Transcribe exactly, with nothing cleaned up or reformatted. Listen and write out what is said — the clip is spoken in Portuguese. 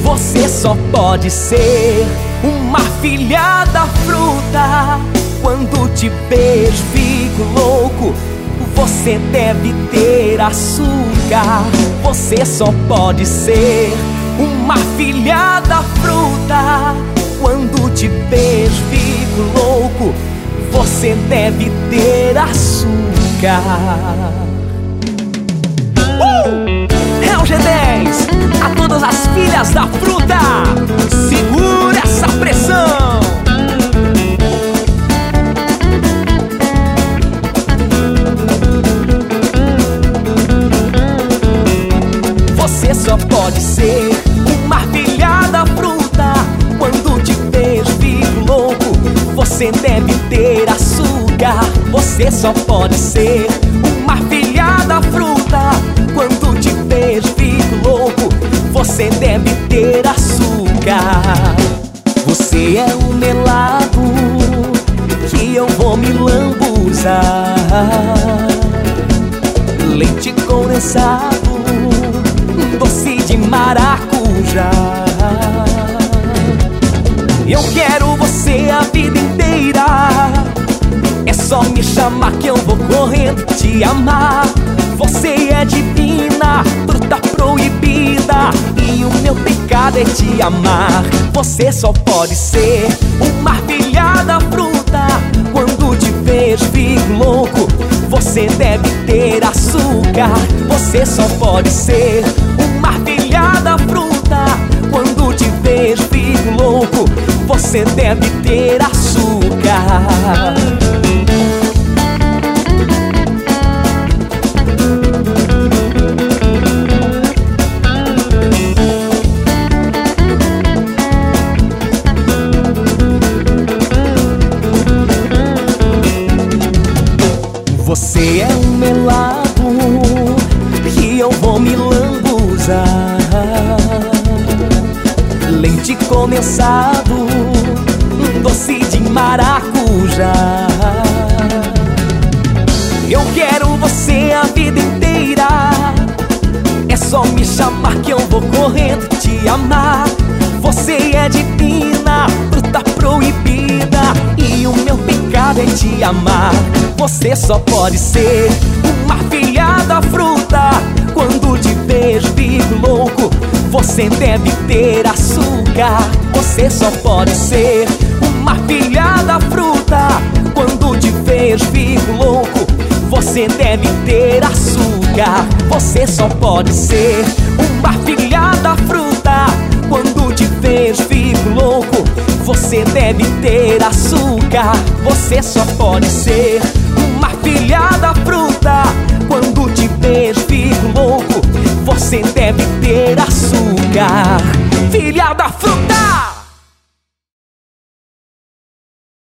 Você só pode ser uma filha da fruta. Quando te vejo fico louco. Você deve ter açúcar. Você só pode ser uma filha da fruta. Quando te vejo fico louco. Você deve ter açúcar. uh! É o G dez, a todas as filhas da fruta. Segura essa pressão. Você só pode ser uma filha da fruta. Quando te vejo fico louco. Você deve ter açúcar. Você só pode ser uma filha da fruta. Quando te vejo fico louco. Você deve ter açúcar. Você é o melado que eu vou me lambuzar. Leite condensado, doce de maracujá. Eu quero você a vida inteira. É só me chamar que eu vou correndo te amar. Você é divina, fruta proibida, e o meu pecado é te amar. Você só pode ser uma filha da fruta. Quando te vejo fico louco. Você deve ter açúcar. Você só pode ser uma filha da fruta. Quando te vejo fico louco. Você deve ter açúcar. Você é um melado que eu vou me lambuzar. Leite condensado, doce de maracujá. Eu quero você a vida inteira. É só me chamar que eu vou correndo te amar. Você é divina, fruta proibida, e o meu pecado é te amar. Você só pode ser uma filha da fruta. Quando te vejo fico louco. Você deve ter açúcar. Você só pode ser uma filha da fruta. Quando te vejo fico louco. Você deve ter açúcar. Você só pode ser uma filha da fruta. Quando te vejo fico louco. Você deve ter açúcar. Você só pode ser uma filha da fruta. Quando te vejo fico louco. Você deve ter açúcar. Filha da fruta.